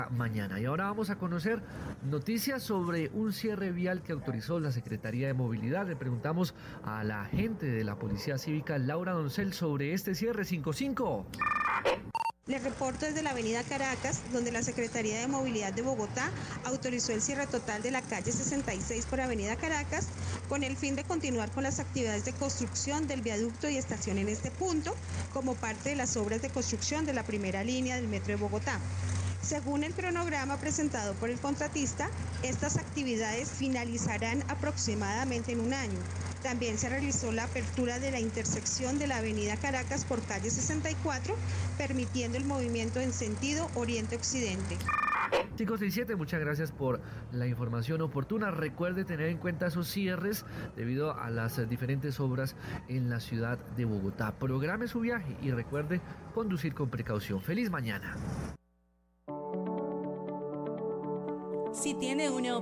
mañana. Y ahora vamos a conocer noticias sobre un cierre vial que autorizó la Secretaría de Movilidad. Le preguntamos a la agente de la Policía Cívica, Laura Doncel, sobre este cierre. 5-5. Les reporto desde la avenida Caracas, donde la Secretaría de Movilidad de Bogotá autorizó el cierre total de la calle 66 por avenida Caracas, con el fin de continuar con las actividades de construcción del viaducto y estación en este punto, como parte de las obras de construcción de la primera línea del Metro de Bogotá. Según el cronograma presentado por el contratista, estas actividades finalizarán aproximadamente en un año. También se realizó la apertura de la intersección de la avenida Caracas por calle 64, permitiendo el movimiento en sentido oriente-occidente. 5-6-7, muchas gracias por la información oportuna. Recuerde tener en cuenta esos cierres debido a las diferentes obras en la ciudad de Bogotá. Programe su viaje y recuerde conducir con precaución. ¡Feliz mañana! Si tiene una